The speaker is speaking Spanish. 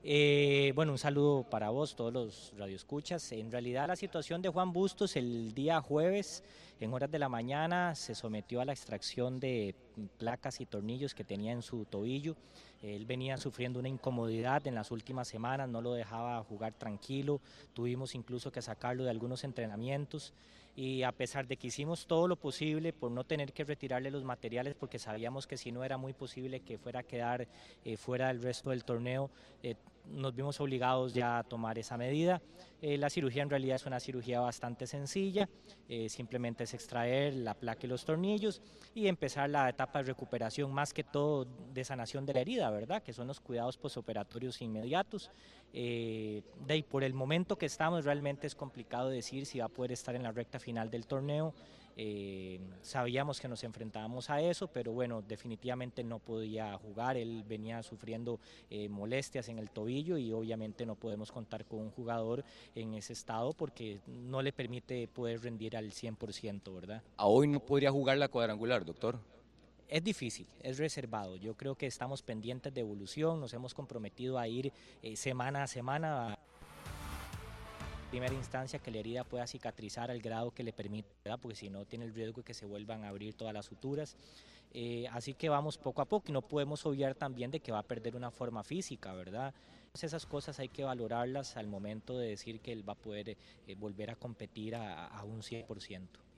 Bueno, un saludo para vos, todos los radioescuchas. En realidad la situación de Juan Bustos el día jueves, en horas de la mañana, se sometió a la extracción de placas y tornillos que tenía en su tobillo. Él venía sufriendo una incomodidad en las últimas semanas, no lo dejaba jugar tranquilo, tuvimos incluso que sacarlo de algunos entrenamientos y a pesar de que hicimos todo lo posible por no tener que retirarle los materiales porque sabíamos que si no era muy posible que fuera a quedar fuera del resto del torneo, nos vimos obligados ya a tomar esa medida. La cirugía en realidad es una cirugía bastante sencilla, simplemente es extraer la placa y los tornillos y empezar la etapa de recuperación, más que todo de sanación de la herida, ¿verdad? Que son los cuidados posoperatorios inmediatos. De ahí, por el momento que estamos, realmente es complicado decir si va a poder estar en la recta final del torneo. Sabíamos que nos enfrentábamos a eso, pero bueno, definitivamente no podía jugar, él venía sufriendo molestias en el tobillo y obviamente no podemos contar con un jugador en ese estado porque no le permite poder rendir al 100%, ¿verdad? A hoy no podría jugar la cuadrangular, doctor. Es difícil, es reservado. Yo creo que estamos pendientes de evolución, nos hemos comprometido a ir semana a semana a primera instancia que la herida pueda cicatrizar al grado que le permita, ¿verdad? Porque si no tiene el riesgo de que se vuelvan a abrir todas las suturas. Así que vamos poco a poco y no podemos obviar también de que va a perder una forma física, ¿verdad? Esas cosas hay que valorarlas al momento de decir que él va a poder volver a competir a un 100%.